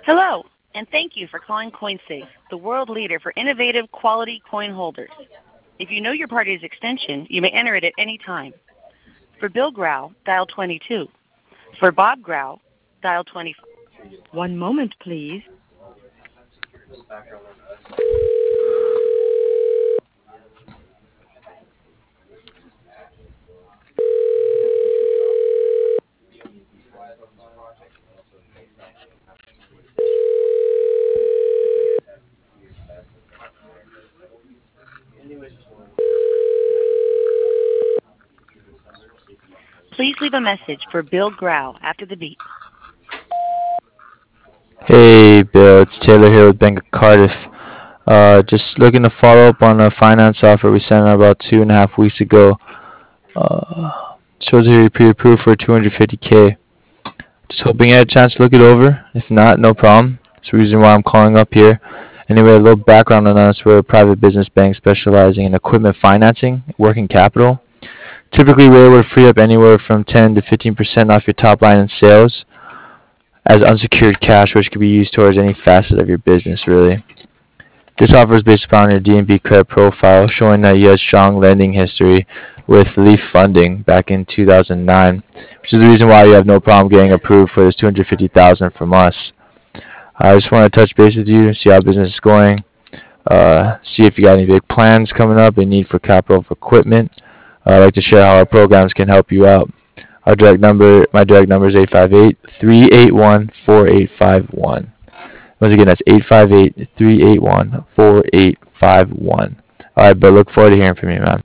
Hello, and thank you for calling CoinSafe, the world leader for innovative, quality coin holders. If you know your party's extension, you may enter it at any time. For Bill Grau, dial 22. For Bob Grau, dial 25. One moment, please. Please leave a message for Bill Grau after the beep. Hey Bill, it's Taylor here with Bank of Cardiff. Just looking to follow up on a finance offer we sent out about 2.5 weeks ago. Shows here you pre-approved for 250K. Just hoping you had a chance to look it over. If not, no problem. That's the reason why I'm calling up here. Anyway, a little background on us. We're a private business bank specializing in equipment financing, working capital. Typically, we're able to free up anywhere from 10 to 15% off your top line in sales as unsecured cash, which can be used towards any facet of your business, really. This offer is based upon your DNB credit profile, showing that you had strong lending history with Leaf Funding back in 2009, which is the reason why you have no problem getting approved for this 250,000 from us. I just want to touch base with you, see how business is going, see if you got any big plans coming up, and need for capital for equipment. I'd like to share how our programs can help you out. My direct number is 858-381-4851. Once again, that's 858-381-4851. All right, but look forward to hearing from you, man.